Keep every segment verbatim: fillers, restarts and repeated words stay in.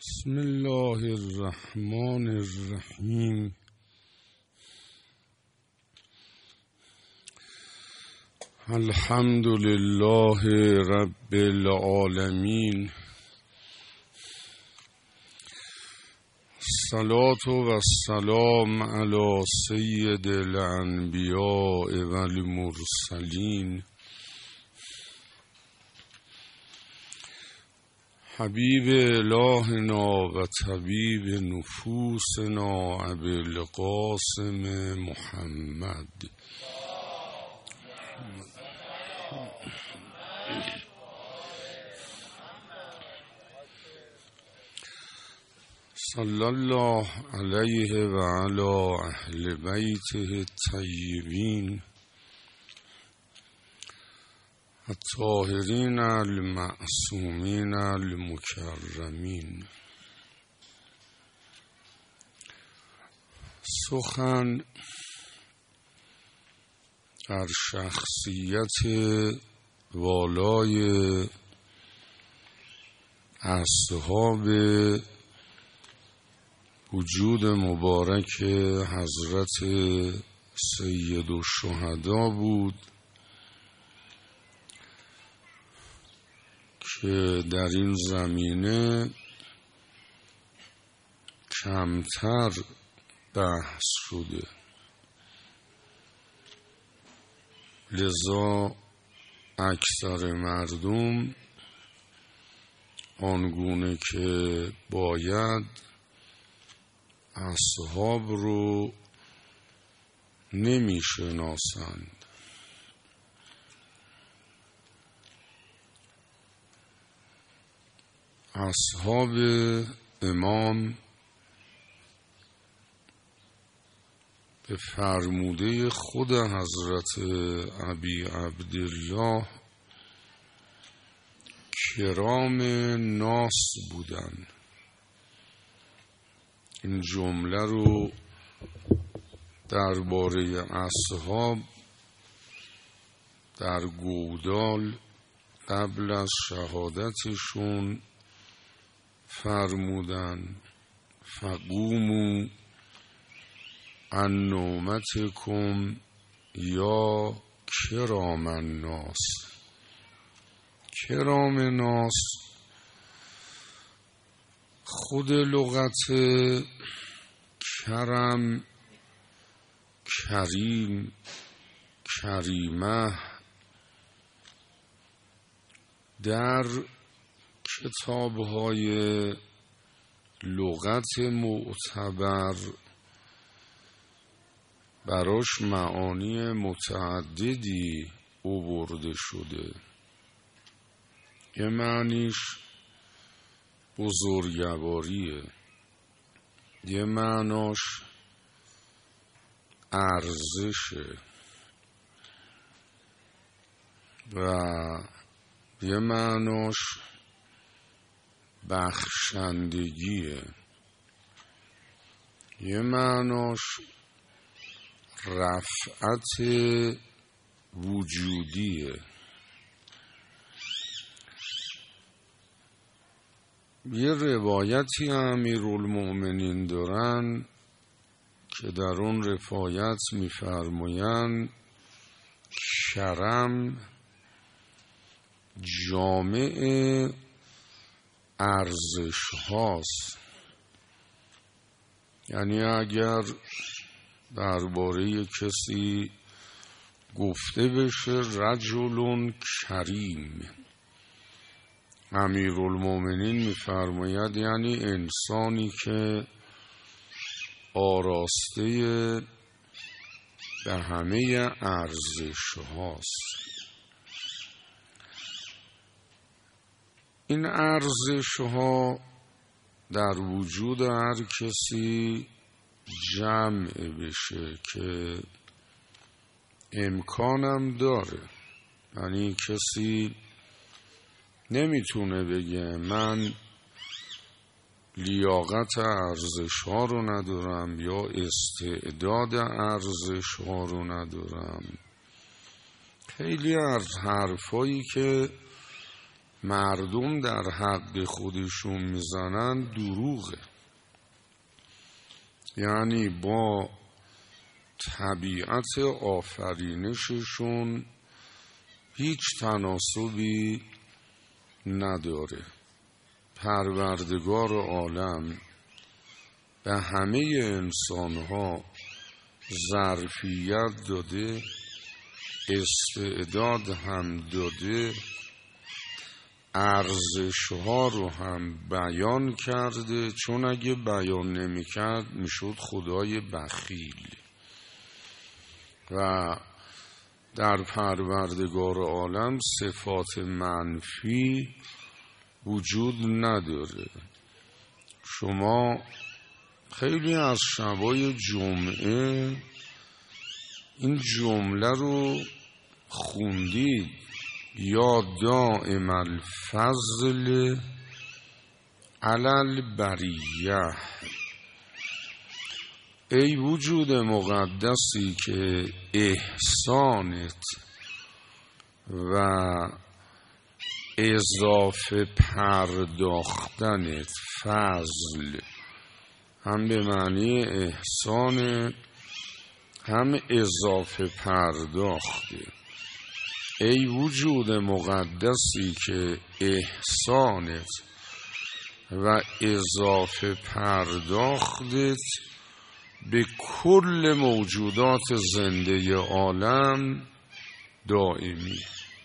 بسم الله الرحمن الرحیم. الحمد لله رب العالمین. الصلاة و السلام علی سید الانبیاء و المرسلین حبیب الهنا و طبیب نفوسنا ابی القاسم محمد. صلی الله علیه و علی اهل بیته الطیبین الطاهرین المعصومین المکرمین. سخن در شخصیت والای اصحاب وجود مبارک حضرت سید الشهدا بود که در این زمینه کمتر بحث شده، لذا اکثر مردم آنگونه که باید اصحاب رو نمی شناسند. اصحاب امام به فرموده خود حضرت ابی عبدالله کرام ناس بودند. این جمله رو درباره اصحاب در گودال قبل از شهادتشون فرمودن: فقوموا عن نومتکم یا کرام الناس. کرام ناس خود لغت کرم، کریم، کریمه در کتاب‌های لغت معتبر براش معانی متعددی آورده شده. یه معنیش بزرگواریه، یه معناش ارزشه و یه معناش بخشندگیه، یه معناش رفعت وجودیه. یه روایتی امیرالمؤمنین دارن که در اون روایت می‌فرمایند کرم جامع ارزش هاست. یعنی اگر درباره کسی گفته بشه رجل کریم، امیرالمؤمنین می‌فرماید یعنی انسانی که آراسته به همه ارزش هاست. این ارزش ها در وجود هر کسی جمع بشه که امکانم داره. یعنی کسی نمیتونه بگه من لیاقت ارزش ها رو ندارم یا استعداد ارزش ها رو ندارم. خیلی از حرفایی که مردم در حق خودشون میزنن دروغه. یعنی با طبیعت آفرینششون هیچ تناسبی نداره. پروردگار عالم به همه انسانها ظرفیت داده، استعداد هم داده، ارزش‌ها رو هم بیان کرده، چون اگه بیان نمی‌کرد میشد خدای بخیل. و در پروردگار عالم صفات منفی وجود نداره. شما خیلی از شبای جمعه این جمله رو خوندید: یا دائم الفضل علی البریه. ای وجود مقدسی که احسانت و اضافه پرداختنت، فضل هم به معنی احسان هم اضافه پرداخته. ای وجود مقدسی که احسانت و اضافه پرداختت به کل موجودات زنده عالم دائمی.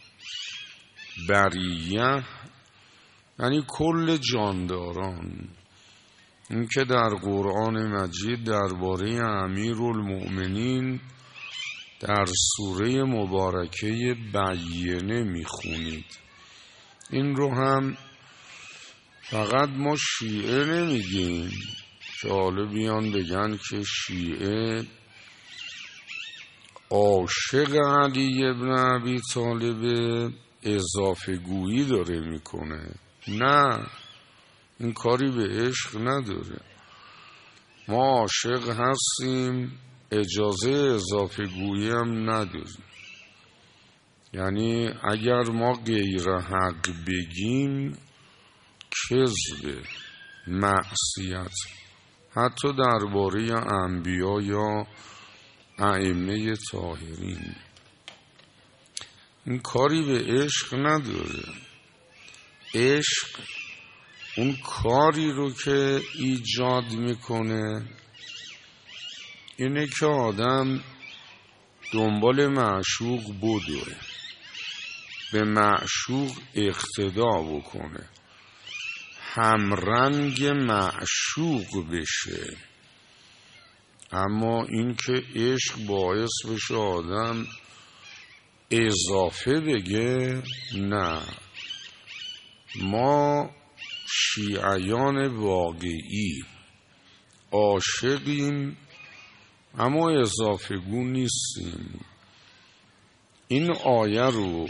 بریه یعنی کل جانداران. این که در قرآن مجید درباره امیرالمؤمنین در سوره مبارکه بینه میخونید، این رو هم فقط ما شیعه نمیگیم که حالا بیان بگن که شیعه عاشق علی ابن ابی طالب اضافه گویی داره میکنه. نه، این کاری به عشق نداره. ما عاشق هستیم، اجازه اضافه گویی هم نداریم. یعنی اگر ما غیر حق بگیم کذب، معصیت، حتی درباره انبیا یا ائمه طاهرین. این کاری به عشق نداره. عشق اون کاری رو که ایجاد میکنه اینه که آدم دنبال معشوق بدوه، به معشوق اقتدا بکنه، همرنگ معشوق بشه. اما این که عشق باعث بشه آدم اضافه بگه، نه. ما شیعیان واقعی عاشقیم اما اضافه گو نیستیم. این آیه رو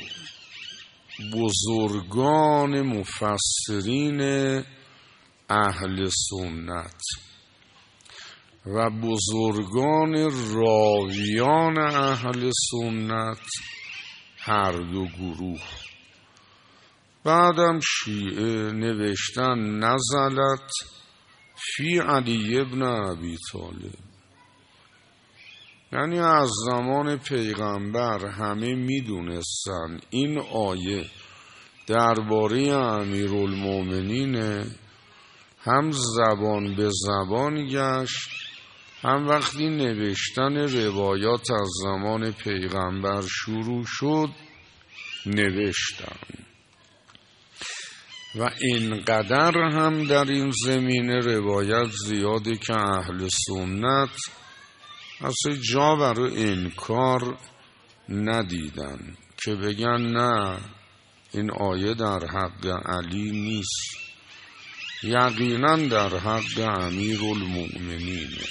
بزرگان مفسرین اهل سنت و بزرگان راویان اهل سنت، هر دو گروه، بعدم شیعه نوشتن نزلت فی علی ابن ابی طالب. یعنی از زمان پیغمبر همه میدونستن این آیه درباره امیرالمؤمنین هم زبان به زبان گشت، هم وقتی نوشتن روایات از زمان پیغمبر شروع شد نوشتن. و اینقدر هم در این زمینه روایت زیاده که اهل سنت اصلا جا برای انکار ندیدن که بگن نه این آیه در حق علی نیست، یقینا در حق امیرالمؤمنینه.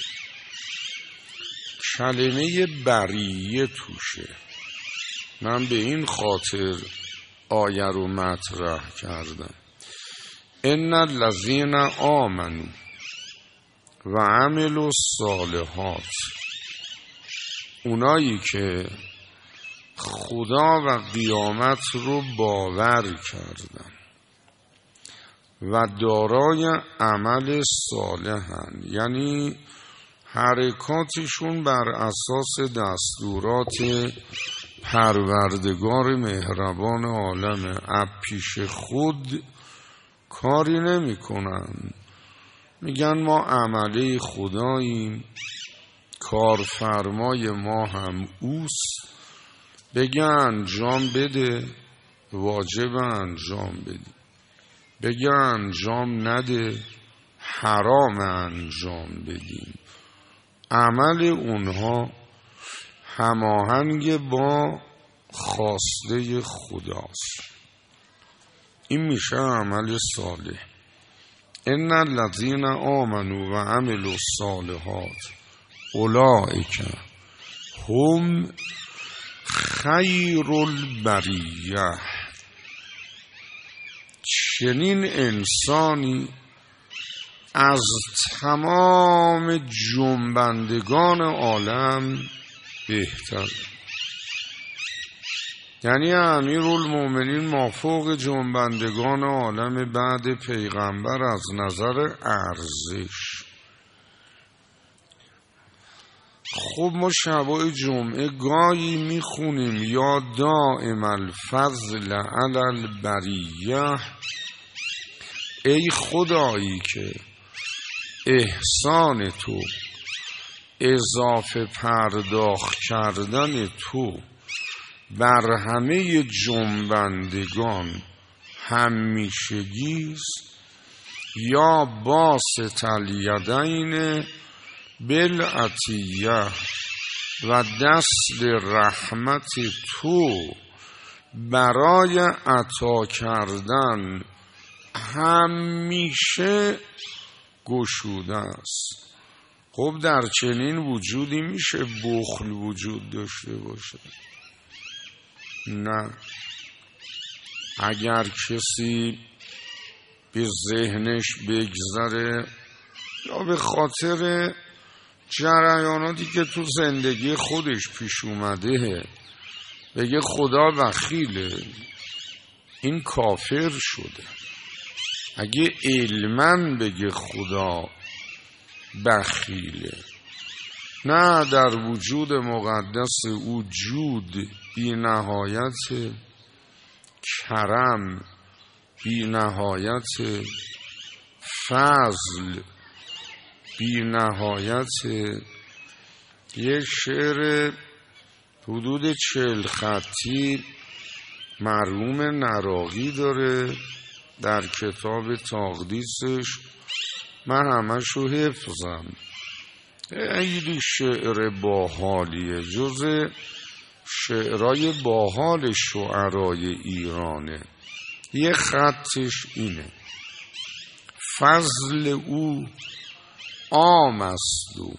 کلمه بریه توشه. من به این خاطر آیه رو مطرح کردم: ان الذین آمنوا و عملوا الصالحات، اونایی که خدا و قیامت رو باور کردن و دارای عمل صالحن، یعنی حرکاتشون بر اساس دستورات پروردگار مهربان عالم، از پیش خود کاری نمی کنن. میگن ما عمله خداییم، کارفرمای ما هم اوست، بگه انجام بده واجب انجام بدی، بگه انجام نده حرام انجام بدیم. عمل اونها هماهنگ با خواسته خداست. این میشه عمل صالح. ان الذین آمنوا و عملوا الصالحات اولئک هم خیر البریه. چنین انسانی از تمام جنبندگان عالم بهتر، یعنی امیرالمومنین مافوق جنبندگان عالم بعد پیغمبر از نظر ارزش. خب ما شبای جمعه گاهی میخونیم یا دائم الفضل علی البریه، ای خدایی که احسان تو، اضافه پرداخت کردن تو بر همه جنبندگان همیشگیست، یا باسط الیدین بالعطیه، و دست رحمت تو برای عطا کردن همیشه گشوده است. خب در چنین وجودی میشه بخل وجود داشته باشه؟ نه. اگر کسی به ذهنش بگذره یا به خاطر جریاناتی که تو زندگی خودش پیش اومده بگه خدا بخیله، این کافر شده. اگه علماً بگه خدا بخیله، نه، در وجود مقدس او جود بی نهایت، کرم بی نهایت، فضل بی نهایت. یه شعر حدود چهل خطی مرحوم نراقی داره در کتاب تقدیسش، من همشو حفظم. خیلی شعر باحالیه، جز شعرهای باحال شعرای ایرانه. یه خطش اینه: فضل او عام است و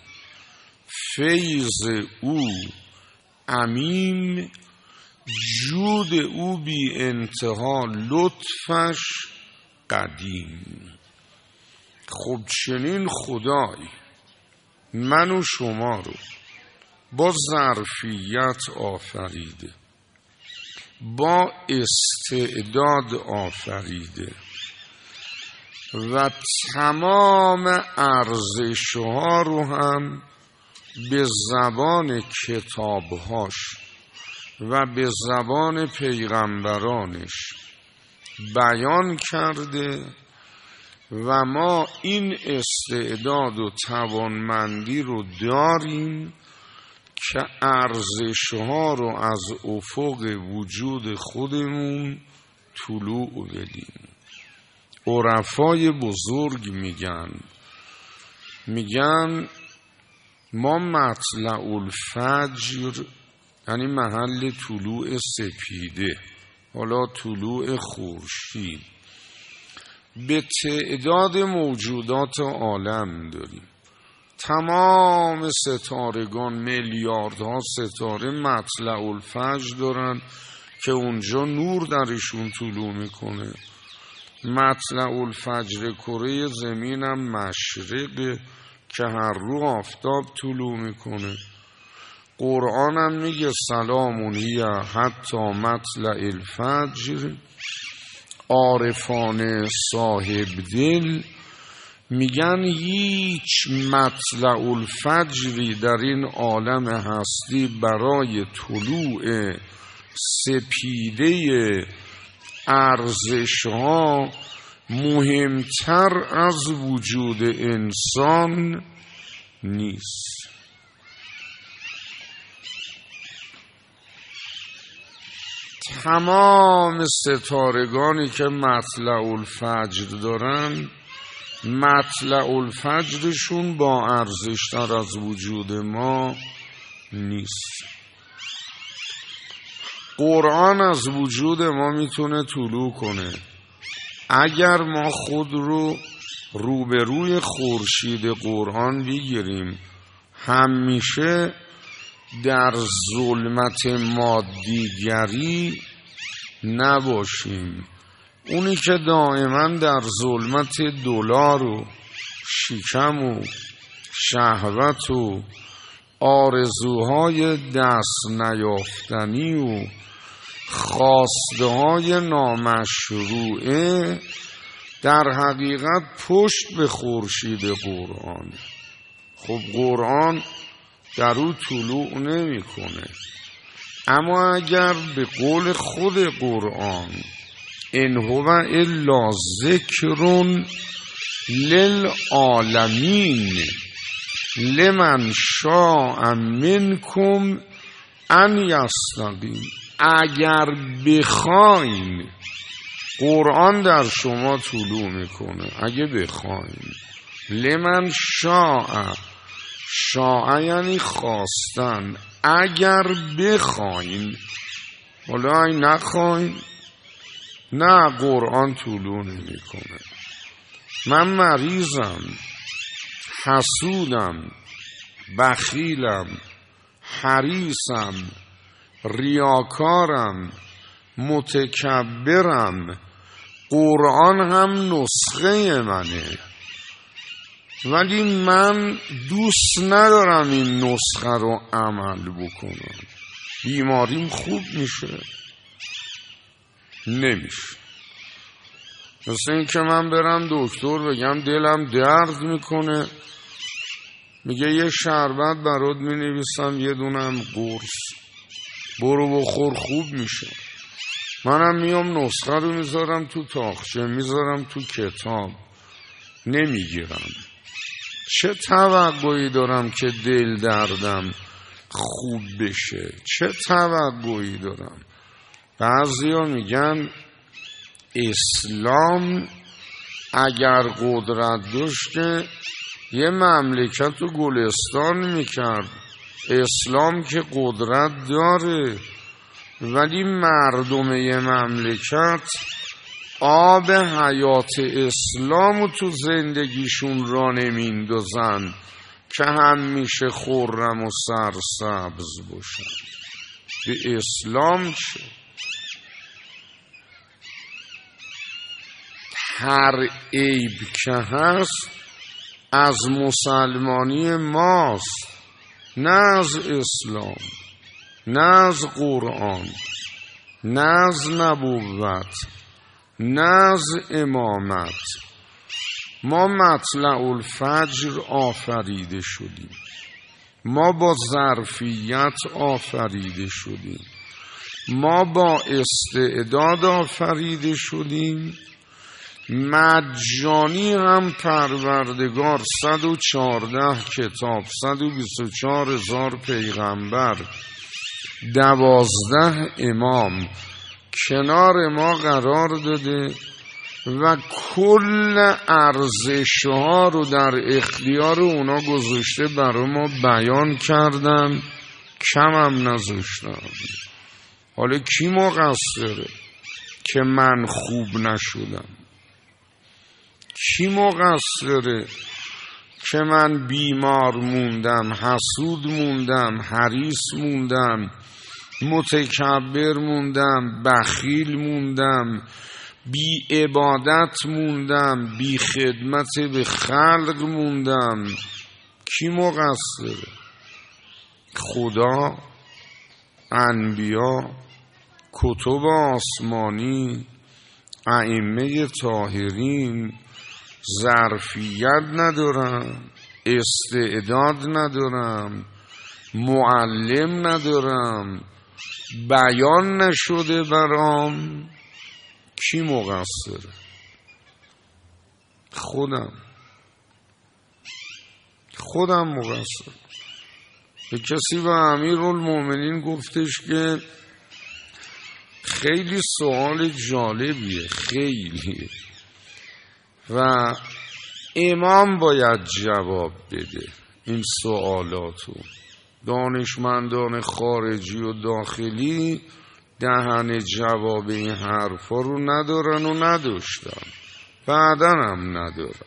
فیض او عمیم، جود او بی انتها لطفش قدیم. خب چنین خدایی من و شما رو با ظرفیت آفریده، با استعداد آفریده و تمام ارزش‌ها رو هم به زبان کتابهاش و به زبان پیغمبرانش بیان کرده و ما این استعداد و توانمندی رو داریم که ارزش‌ها رو از افق وجود خودمون طلوع بدیم. عرفای بزرگ میگن میگن ما مطلع الفجر، یعنی محل طلوع سپیده، حالا طلوع خورشید، به تعداد موجودات عالم داریم. تمام ستارگان، میلیاردها ستاره مطلع الفجر دارن که اونجا نور درشون طلوع میکنه. مطلع الفجر کره زمینم مشرقه که هر رو آفتاب طلوع میکنه. قرآنم میگه سلامون هی حتی مطلع الفجر، عارفان صاحب دل میگن هیچ مطلع الفجری در این عالم هستی برای طلوع سپیده ارزش ها مهمتر از وجود انسان نیست. تمام ستارگانی که مطلع الفجر دارن مطلع الفجرشون با ارزشتر از وجود ما نیست. قرآن از وجود ما میتونه طلوع کنه اگر ما خود رو روبروی خورشید قرآن بگیریم، همیشه در ظلمت مادیگری نباشیم. اونی که دائما در ظلمت دلار و شکم و شهوت و آرزوهای دست نیافتنی و خواسته های نامشروعه در حقیقت پشت به خورشید قرآن. خب قرآن در او طلوع نمی کنه. اما اگر به قول خود قرآن ان هو الا ذکر للعالمین لمن شاء منکم ان یستقیم، اگر بخواین قرآن در شما طلوع میکنه، اگه بخواین. لمن شاء، شاء یعنی خواستن، اگر بخواین. حالا این نخواین، نه قرآن طلوع نمیکنه. من مریضم، حسودم، بخیلم، حریصم، ریاکارم، متکبرم، قرآن هم نسخه منه، ولی من دوست ندارم این نسخه رو عمل بکنم. بیماریم خوب میشه؟ نمیشه. مثل این که من برم دکتر بگم دلم درد میکنه، میگه یه شربت برات مینویسم یه دونم قرص، برو بخور خوب میشه. منم میام نسخه رو میذارم تو تاخچه، میذارم تو کتاب، نمیگیرم. چه توقعی دارم که دل دردم خوب بشه؟ چه توقعی دارم؟ بعضیا میگن اسلام اگر قدرت داشت که یه مملکت رو گلستان میکرد. اسلام که قدرت داره، ولی مردم یه مملکت آب حیات اسلام رو تو زندگیشون را نمیندازن که همیشه خرم و سرسبز باشن. به اسلام چه؟ هر عیب که هست از مسلمانی ماست، نه از اسلام، نه از قرآن، نه از نبوت، نه از امامت. ما مطلع الفجر آفریده شدیم، ما با ظرفیت آفریده شدیم، ما با استعداد آفریده شدیم. مجانی هم پروردگار صد و چارده کتاب، صد و بیست و چهار هزار پیغمبر، دوازده امام کنار ما قرار داده و کل ارزش‌ها رو در اختیار اونا گذاشته، برای ما بیان کردن، کم هم نذاشتن. حالا کی مقصره که من خوب نشدم؟ کی مقصره که من بیمار موندم، حسود موندم، حریص موندم، متکبر موندم، بخیل موندم، بی عبادت موندم، بی خدمت به خلق موندم؟ کی مقصره؟ خدا، انبیا، کتب آسمانی، ائمه طاهرین ظرفیت ندارم، استعداد ندارم، معلم ندارم، بیان نشده برام، کی مقصره؟ خودم خودم مقصر. به کسی و امیرالمومنین گفتش که خیلی سوال جالبیه، خیلی، و امام باید جواب بده این سوالاتو. دانشمندان خارجی و داخلی دهن جواب این حرفا رو ندارن و نداشتن، بعدن هم ندارن.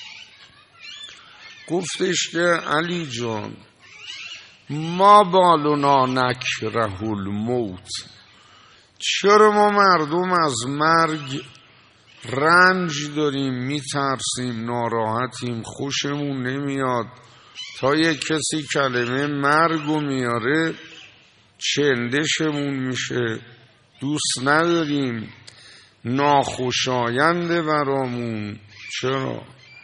گفتش که علی جان ما بالونا نکره الموت، چرا ما مردم از مرگ رنج داریم، میترسیم، ناراحتیم، خوشمون نمیاد، تا یک کسی کلمه مرگو میاره چندشمون میشه، دوست نداریم، ناخوشاینده برامون. چرا؟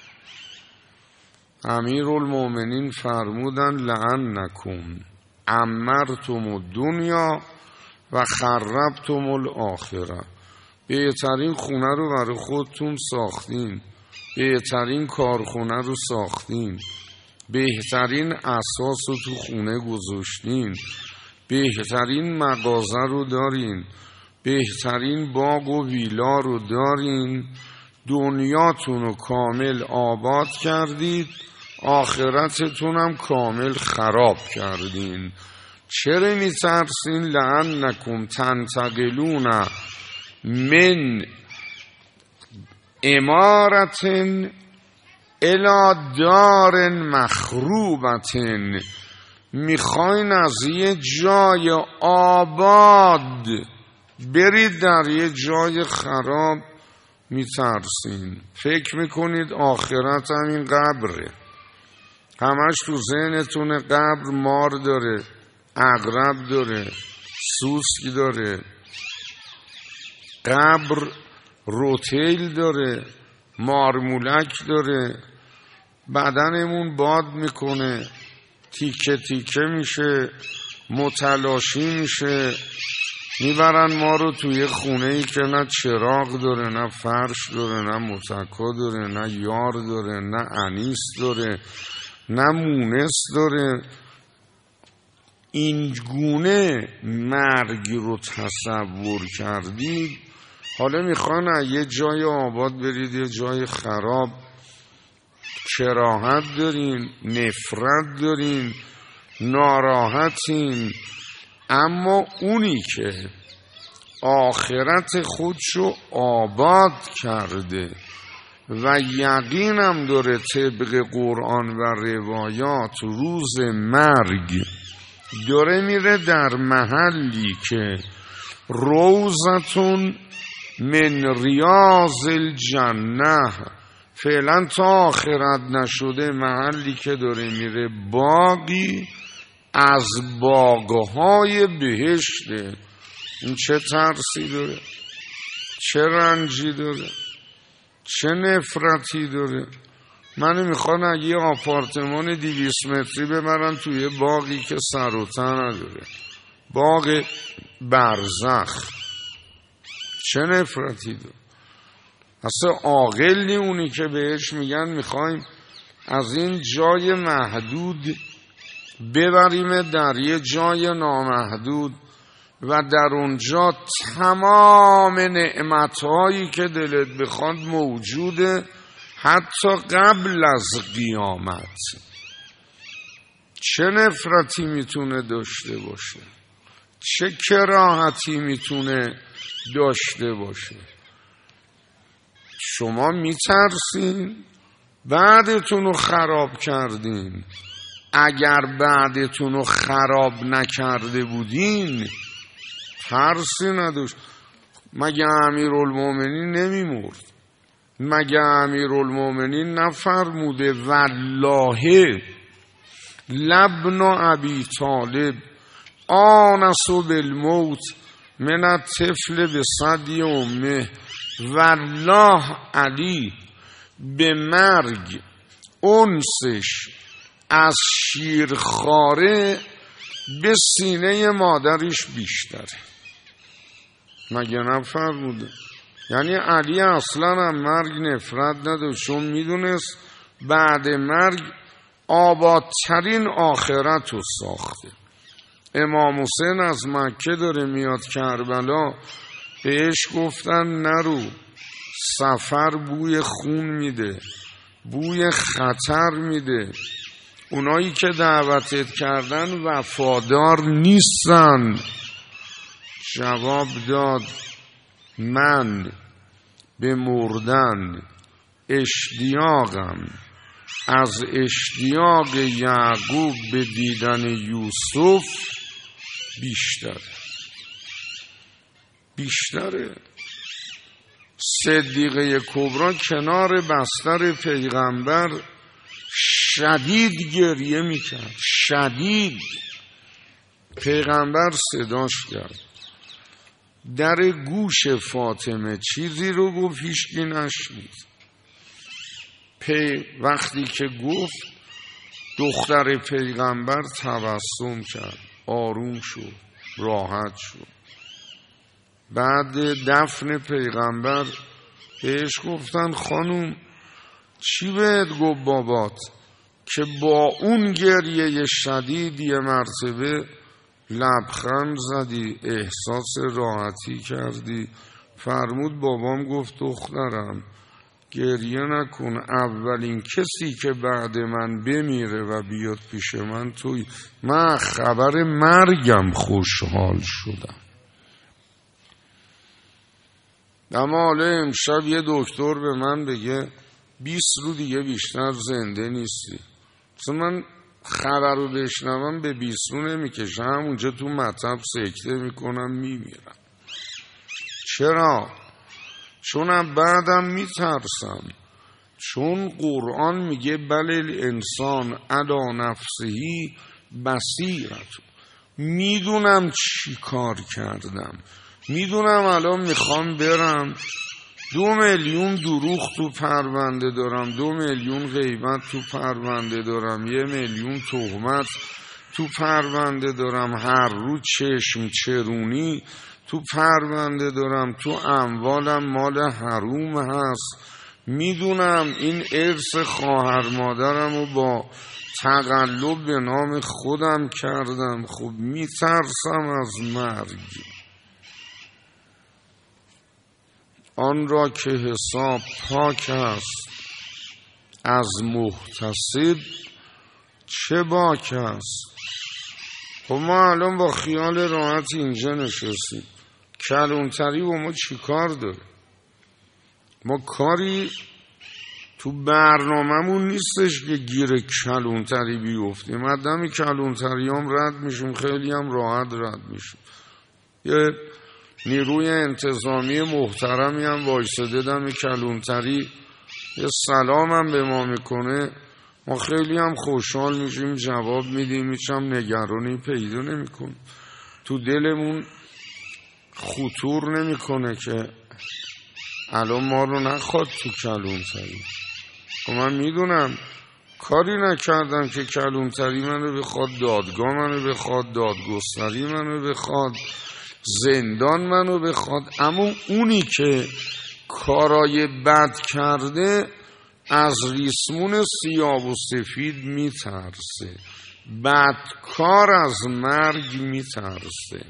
امیرالمومنین فرمودن لعنکم عمرتم الدنیا و خربتم الاخره. بهترین خونه رو برای خودتون ساختین، بهترین کارخونه رو ساختین، بهترین اساس رو تو خونه گذاشتین، بهترین مغازه رو دارین، بهترین باغ و ویلا رو دارین، دنیاتون رو کامل آباد کردید، آخرتتون هم کامل خراب کردین. چرا میترسین؟ لعنکم تنتقلون من امارت الی دار مخروبت، میخواین از یه جای آباد برید در یه جای خراب، میترسین. فکر میکنید آخرت همین قبره، همش تو ذهنتونه قبر مار داره، عقرب داره، سوسک داره، قبر روتیل داره، مارمولک داره، بدنمون باد میکنه، تیکه تیکه میشه، متلاشی میشه، میبرن ما رو توی خونه ای که نه چراغ داره، نه فرش داره، نه متکا داره، نه یار داره، نه انیس داره، نه مونس داره. این گونه مرگ رو تصور کردید، حالا میخوان یه جای آباد برید یه جای خراب. کراهت دارین، نفرت دارین، ناراحتین. اما اونی که آخرت خودشو آباد کرده و یقینم داره طبق قرآن و روایات روز مرگ داره میره در محلی که روضتون من ریاض الجنه، فعلا تا آخرت نشده، محلی که داره میره باقی از باغهای بهشته. این چه ترسی داره، چه رنجی داره، چه نفرتی داره؟ من میخوان یه آپارتمان دویست متری ببرن توی باغی که سر و ته نداره، باغ برزخ. چه نفرتی داره؟ اصلا عاقل نی اونی که بهش میگن میخوایم از این جای محدود ببریم در یه جای نامحدود و در اونجا تمام نعمتهایی که دلت بخواد موجوده، حتی قبل از قیامت. چه نفرتی میتونه داشته باشه؟ چه کراهتی میتونه داشته باشه؟ شما میترسین، بعدتون رو خراب کردین. اگر بعدتون رو خراب نکرده بودین ترسی نداشت. مگه امیرالمومنین نمیمرد؟ مگه امیرالمومنین نفرموده والله لابن ابی طالب آنس بالموت من الطفل بصدی امه؟ والله علی به مرگ انسش از شیرخواره به سینه مادرش بیشتره. مگه نفرموده؟ یعنی علی اصلا هم مرگ نفرت نداشت، چون میدونست بعد مرگ آبادترین آخرت رو ساخته. امام حسین از مکه داره میاد کربلا، بهش گفتن نرو، سفر بوی خون میده، بوی خطر میده، اونایی که دعوتت کردن وفادار نیستن. جواب داد من به مردن اشتیاقم از اشتیاق یعقوب به دیدن یوسف بیشتره بیشتره صدیقه کبرا کنار بستر پیغمبر شدید گریه میکرد، شدید. پیغمبر صداش کرد، در گوش فاطمه چیزی رو گفت هیچکی نشنید. پی وقتی که گفت دختر پیغمبر تبسم کرد، آروم شد، راحت شد. بعد دفن پیغمبر بهش گفتن خانوم چی بهت گفت بابات که با اون گریه شدید یه مرتبه لبخند زدی، احساس راحتی کردی؟ فرمود بابام گفت دخترم گریه نکن، اولین کسی که بعد من بمیره و بیاد پیش من توی. من خبر مرگم خوشحال شدم. اما حالا امشب یه دکتر به من بگه بیست رو دیگه بیشتر زنده نیستی، مثلا من خبر رو بشنوم به بیست رو نمیکشم، همونجا تو مطب سکته میکنم میمیرم. چرا؟ چون بعدم میترسم، چون قرآن میگه بل الانسان علی نفسهی بصیرت. میدونم چی کار کردم، میدونم الان میخوام برم دو میلیون دروغ تو پرونده دارم، دو میلیون غیبت تو پرونده دارم، یه میلیون تهمت تو پرونده دارم، هر رو چشم چرونی تو پرونده دارم، تو اموالم مال حروم هست. میدونم این ارث خواهر مادرم رو با تقلب به نام خودم کردم. خب میترسم از مرگ. آن را که حساب پاک است از محتسب چه باک است. خب ما الان با خیال راحت اینجا نشستیم، کلونتری با ما چی کار داره؟ ما کاری تو برنامه‌مون نیستش که گیر کلونتری بیفتیم. مدام کلونتری هم رد میشیم، خیلی هم راحت رد میشیم. یه نیروی انتظامی محترمی هم وایساده دم کلونتری یه سلام هم به ما میکنه، ما خیلی هم خوشحال میشیم، جواب میدیم، هیچ هم نگرانی پیدا نمیکنه. تو دلمون خطور نمیکنه که الان ما رو نخواد تو کلونتری. خب من میدونم کاری نکردم که کلونتری منو بخواد، دادگاه منو بخواد، دادگستری منو بخواد، زندان منو بخواد. اما اونی که کارای بد کرده از ریسمون سیاه و سفید میترسه، بدکار از مرگ میترسه،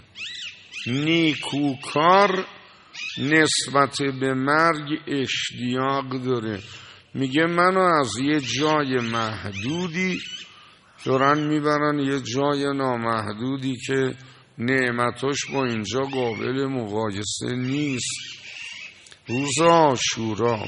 نیکوکار نسبت به مرگ اشتیاق داره. میگه منو از یه جای محدودی دارن میبرن یه جای نامحدودی که نعمتاش با اینجا قابل مقایسه نیست. روز عاشورا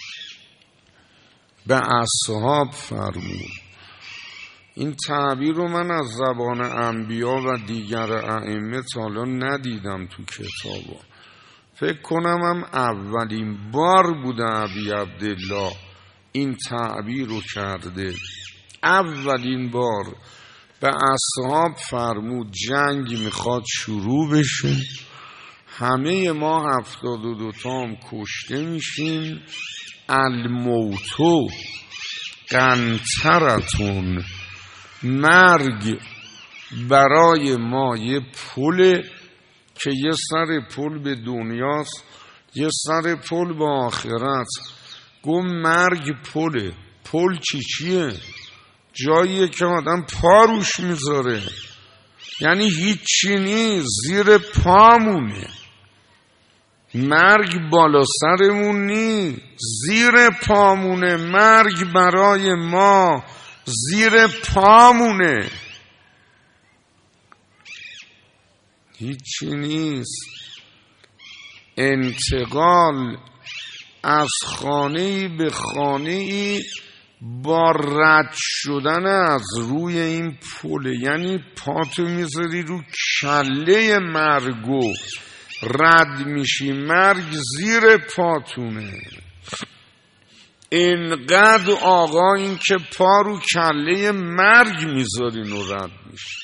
به اصحاب فرمود. این تعبیر رو من از زبان انبیا و دیگر ائمه تا حالا ندیدم تو کتابا. فکر کنم هم اولین بار بوده ابی عبدالله این تعبیر رو کرده، اولین بار. به اصحاب فرمود جنگ میخواد شروع بشه، همه ما هفتاد و دو تام کشته میشیم. الموتو قنطرتون، مرگ برای ما یه پله که یه سر پل به دنیاست، یه سر پل به آخرت. گم مرگ پله. پل چی چیه؟ جاییه که آدم پا روش میذاره، یعنی هیچی نیست، زیر پامونه. مرگ بالا سرمون نیست، زیر پامونه. مرگ برای ما زیر پامونه، هیچی نیست. انتقال از خانه‌ای به خانه‌ای با رد شدن از روی این پله، یعنی پاتو میذاری رو کله مرگو رد میشی، مرگ زیر پاتونه. اینقدر آقا این که پا رو کله مرگ میذارین و رد میشی.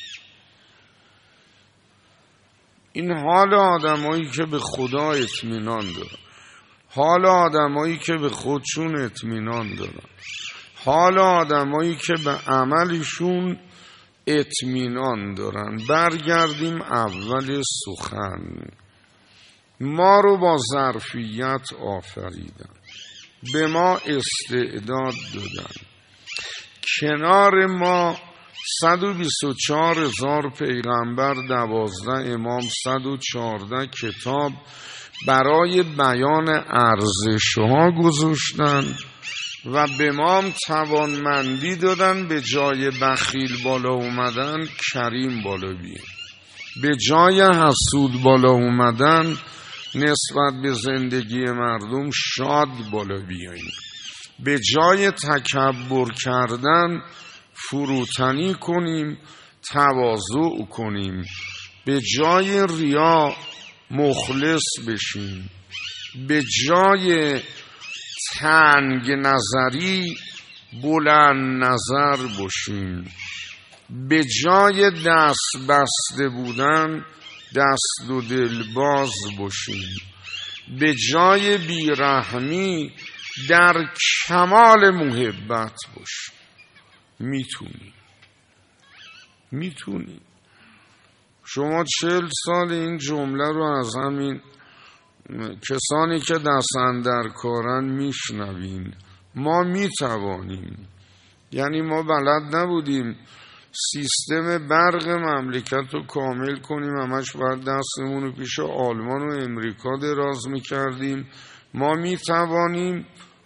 این حال آدمایی که به خدا اطمینان دارن، حال آدمایی که به خودشون اطمینان دارن، حال آدمایی که به عملشون اطمینان دارن. برگردیم اول سخن. ما رو با ظرفیت آفریدن، به ما استعداد دادن. کنار ما صد و بیست و چهار هزار پیغمبر، دوازده امام، صد و چهارده کتاب برای بیان ارزش‌ها گذاشتن و به ما هم توانمندی دادن به جای بخیل بالا اومدن کریم بالا بیایم، به جای حسود بالا اومدن نسبت به زندگی مردم شاد بالا بیاییم، به جای تکبر کردن فروتنی کنیم، تواضع کنیم، به جای ریا مخلص بشیم، به جای تنگ نظری بلند نظر باشیم، به جای دست بسته بودن دست و دل باز باشیم، به جای بیرحمی در کمال محبت باشیم. میتونی میتونی شما چهل سال این جمله رو از همین کسانی که دست اندر کارن میشنوین. ما میتوانیم، یعنی ما بلد نبودیم سیستم برق مملکت رو کامل کنیم، همش باید دستمون رو پیش آلمان و امریکا دراز میکردیم. ما میتوانیم،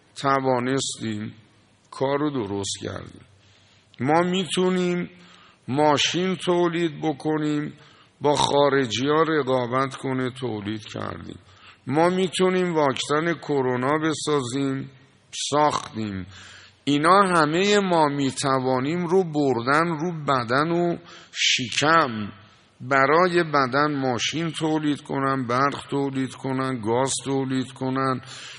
توانستیم، کار رو درست کردیم. ما میتونیم ماشین تولید بکنیم، با خارجی ها رقابت کنه، تولید کردیم. ما میتونیم واکسن کرونا بسازیم، ساختیم. اینا همه ما میتوانیم رو بردن رو بدن و شکم. برای بدن ماشین تولید کنن، برق تولید کنن، گاز تولید کنن،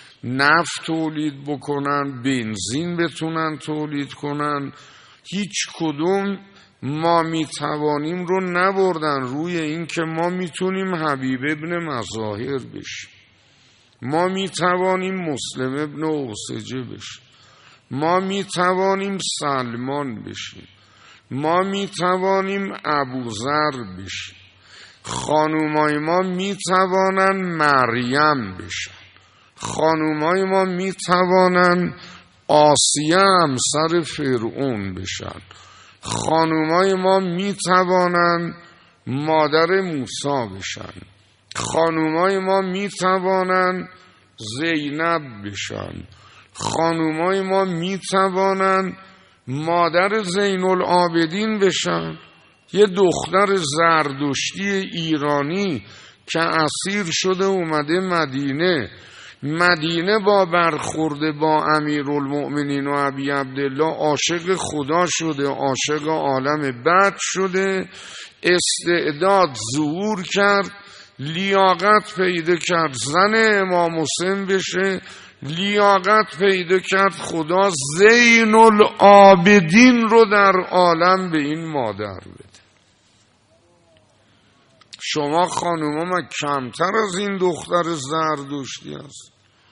نفت تولید بکنن، بنزین بتونن تولید کنن. هیچ کدوم ما میتوانیم رو نبردن روی این که ما میتونیم حبیب ابن مظاهر بشیم، ما میتوانیم مسلم ابن اوسجه بشیم، ما میتوانیم سلمان بشیم، ما میتوانیم ابوذر بشیم، خانومای ما میتوانن مریم بشن، خانومای ما میتوانن آسیه همسر فرعون بشن، خانومای ما میتوانن مادر موسی بشن، خانومای ما میتوانن زینب بشن، خانومای ما میتوانن مادر زین العابدین بشن. یه دختر زردشتی ایرانی که اسیر شده اومده مدینه، مدینه با برخورده با امیرالمؤمنین و ابی عبدالله عاشق خدا شده، عاشق عالم بعد شده، استعداد ظهور کرد، لیاقت پیدا کرد زن امام حسین بشه، لیاقت پیدا کرد خدا زین العابدین رو در عالم به این مادر بده. شما خانوما ما کمتر از این دختر زردشتی هست؟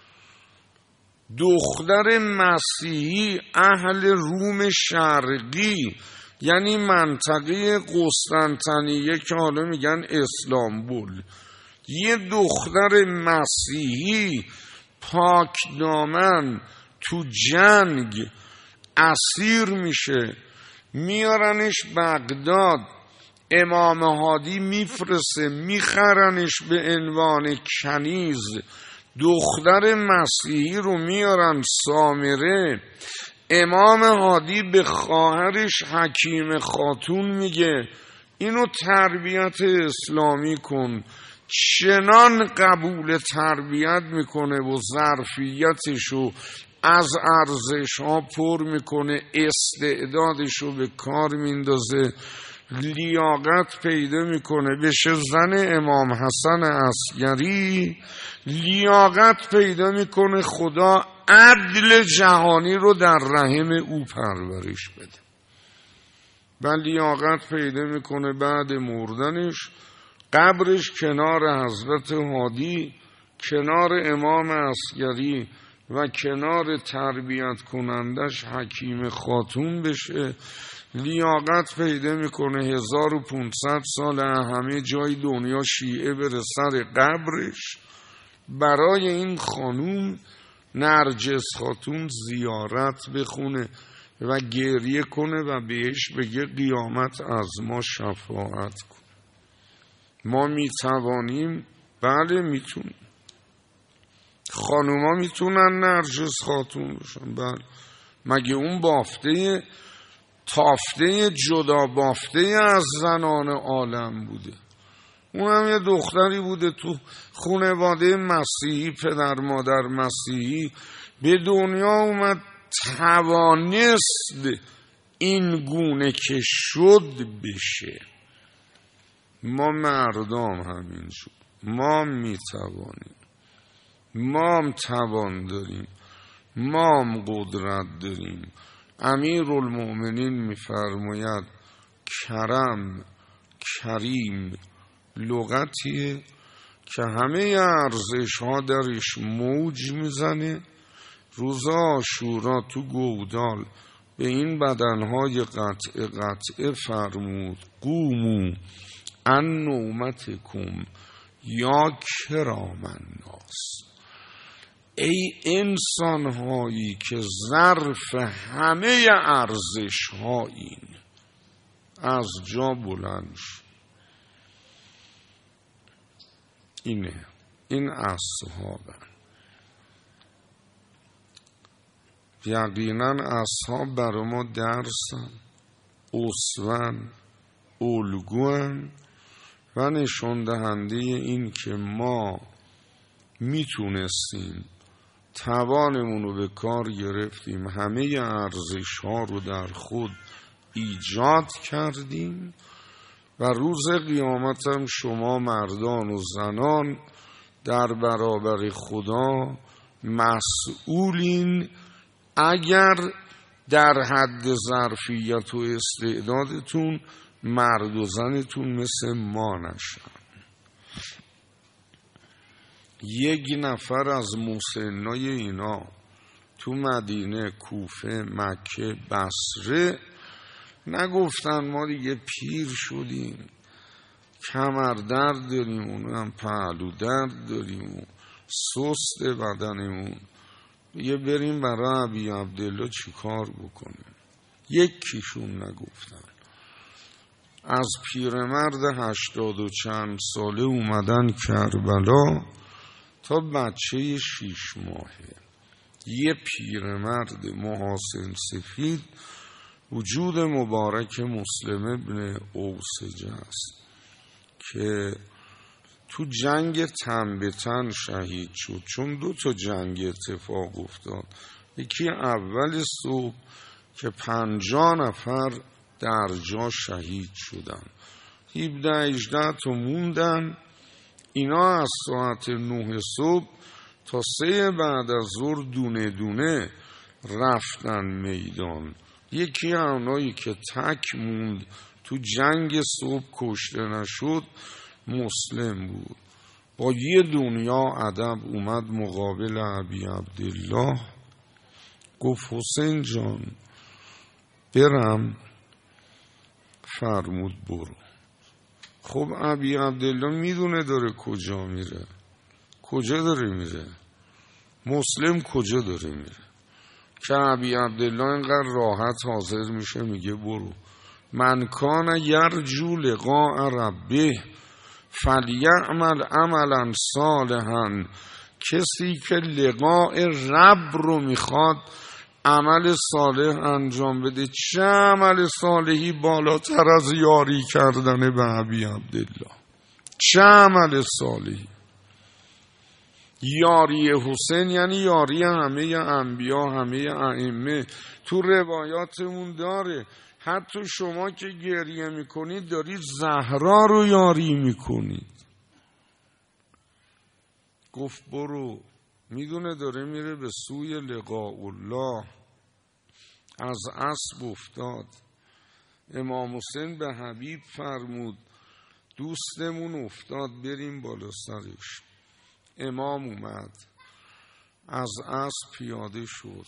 دختر مسیحی اهل روم شرقی، یعنی منطقه قسطنطنیه که حالا میگن اسلامبول، یه دختر مسیحی پاک دامن تو جنگ اسیر میشه، میارنش بغداد، امام هادی میفرسه میخرنش به عنوان کنیز. دختر مسیحی رو میارن سامره، امام هادی به خواهرش حکیم خاتون میگه اینو تربیت اسلامی کن. چنان قبول تربیت میکنه و ظرفیتشو از ارزش ها پر میکنه، استعدادشو به کار میندازه، لیاقت پیدا میکنه، بشه زن امام حسن عسگری، لیاقت پیدا میکنه خدا عدل جهانی رو در رحم او پرورش بده و لیاقت پیدا میکنه بعد مردنش قبرش کنار حضرت هادی، کنار امام عسگری و کنار تربیت کنندش حکیم خاتون بشه. لیاقت پیدا میکنه هزار و پونصد سال همه جای دنیا شیعه بره سر قبرش، برای این خانوم نرجس خاتون زیارت بخونه و گریه کنه و بهش بگه قیامت از ما شفاعت کن. ما میتوانیم؟ بله میتونیم. خانوما میتونن نرجس خاتون بشن؟ بله. مگه اون بافته تافته جدا بافته از زنان عالم بوده؟ اون هم یه دختری بوده تو خانواده مسیحی، پدر مادر مسیحی، به دنیا اومد، توانست این گونه که شد بشه. ما مردم همینجور، ما میتوانیم، ما هم توان داریم، ما هم قدرت داریم. امیرالمؤمنین میفرماید کرم، کریم لغتیه که همه ارزش ها درش موج میزنه. روز عاشورا تو گودال به این بدنهای قطع قطع فرمود قومو ان نومتکم یا کرام الناس. ای انسان هایی که ظرف همه ارزش هایین، از جا بلند شد. اینه، این اصحابن. یقینا اصحاب برای ما درسن، اسوه‌ن، الگوان و نشان دهنده این که ما میتونستیم، توانمون رو به کار گرفتیم، همه ارزش ها رو در خود ایجاد کردیم و روز قیامت هم شما مردان و زنان در برابر خدا مسئولین اگر در حد ظرفیت و استعدادتون مرد و زنتون مثل ما نشن. یک نفر از مسنای اینا تو مدینه، کوفه، مکه، بصره نگفتن ما دیگه پیر شدیم، کمر درد داریم، اونو هم پهلو درد داریم و سست بدنمون، دیگه بریم برای ابی عبدالله چی کار بکنیم؟ یکیشون نگفتن. از پیرمرد هشتاد و چند ساله اومدن کربلا تا بچه شیش ماهه. یه پیرمرد محاسن سفید، وجود مبارک مسلم ابن اوسجه است که تو جنگ تن به تن شهید شد. چون دو تا جنگ اتفاق افتاد، یکی اول صبح که پنجاه نفر در جا شهید شدن، هفده هجده تا موندن. اینا از ساعت نه صبح تا سه بعد از ظهر دونه دونه رفتن میدان. یکی اونایی که تک موند تو جنگ صبح کشته نشد مسلم بود، با یه دنیا ادب اومد مقابل ابی عبدالله، گفت حسین جان برم؟ فرمود برو. خب ابی عبدالله میدونه داره کجا میره، کجا داره میره؟ مسلم کجا داره میره که ابی عبدالله اینقدر راحت حاضر میشه میگه برو؟ من کان یرجو لقاء ربه فلیعمل عملا صالحا، کسی که لقاء رب رو میخواد عمل صالح انجام بده. چه عمل صالحی بالاتر از یاری کردن به ابی عبدالله؟ چه عمل صالحی؟ یاری حسین یعنی یاری همه انبیا، همه ائمه. تو روایاتمون داره حتی شما که گریه میکنید دارید زهرا رو یاری میکنید. گفت برو، میدونه داره میره به سوی لقاء الله. از اسب افتاد. امام حسین به حبیب فرمود دوستمون افتاد بریم بالا سرش. امام اومد از اسب پیاده شد.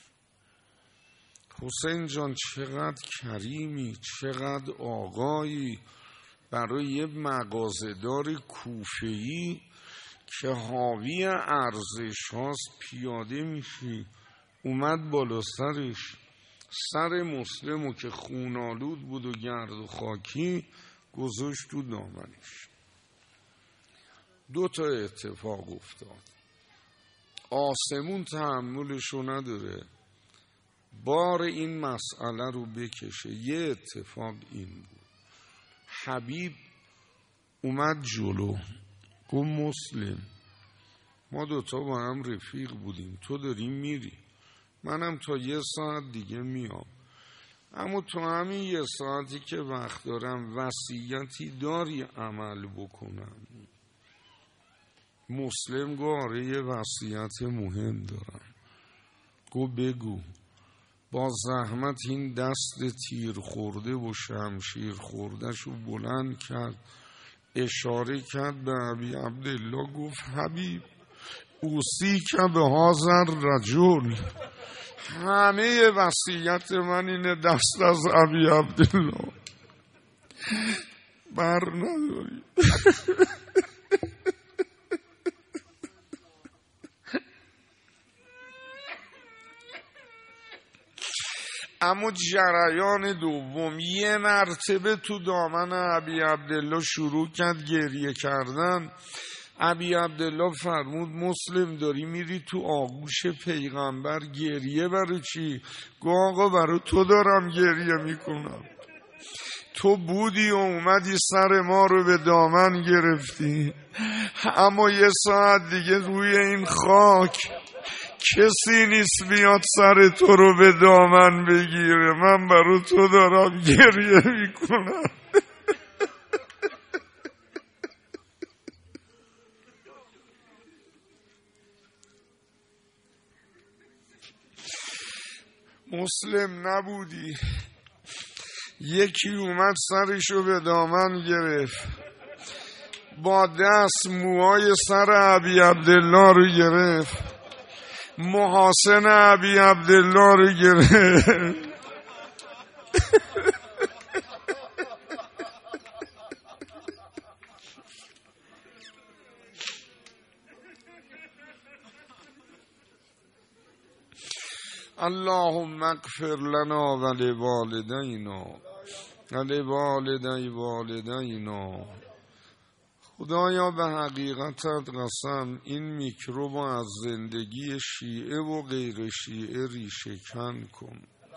حسین جان چقدر کریمی، چقدر آقایی، برای یه مغازه‌دار کوفه‌ای که حاوی ارزش هاست پیاده میشی. اومد بالا سرش، سر مسلمو که خونالود بود و گرد و خاکی گذاشت تو دامنش. دو تا اتفاق افتاد. آسمون تحملشو نداره بار این مسئله رو بکشه. یه اتفاق این بود، حبیب اومد جلو، گفت مسلم ما دوتا با هم رفیق بودیم، تو داری میری، منم تا یه ساعت دیگه میام، اما تو همین یه ساعتی که وقت دارم وصیتی داری عمل بکنم؟ مسلم گفت آره یه وصیت مهم دارم. گفت بگو. با زحمت این دست تیر خورده و شمشیر خورده شو بلند کرد، اشاره کرد به ابی عبدالله، گفت حبیب اوصی که به هذا رجل، همه وصیت من اینه دست از ابی عبدالله بر نداری. اما جریان دوم یه مرتبه تو دامن ابی عبدالله شروع کرد گریه کردن. ابی عبدالله فرمود مسلم داری میری تو آغوش پیغمبر، گریه برای چی؟ گفت آقا برای تو دارم گریه میکنم، تو بودی و اومدی سر ما رو به دامن گرفتی، اما یه ساعت دیگه روی این خاک کسی نیست بیاد سر تو رو به دامن بگیره، من برای تو دارم گریه میکنم. مسلم نبودی، یکی اومد سرشو به دامن گرفت، با دست موهای سر ابی عبدالله رو گرفت، محاسن ابی عبدالله رو گرفت. اللهم اغفر لنا و لوالدینا و لوالدی والدینا. خدایا به حقیقتت قسم این میکروب از زندگی شیعه و غیر شیعه ریشه کن کن.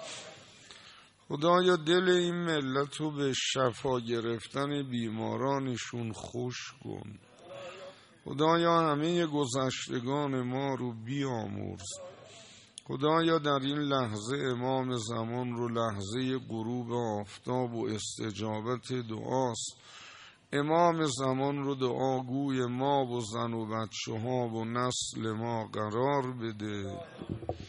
خدایا دل این ملت رو به شفا گرفتن بیمارانشون خوش کن. خدایا همه گذشتگان ما رو بیامرز. خدایا در این لحظه امام زمان رو لحظه غروب آفتاب و استجابت دعاست. امام زمان رو دعاگوی ما و زن و بچه ها و نسل ما قرار بده.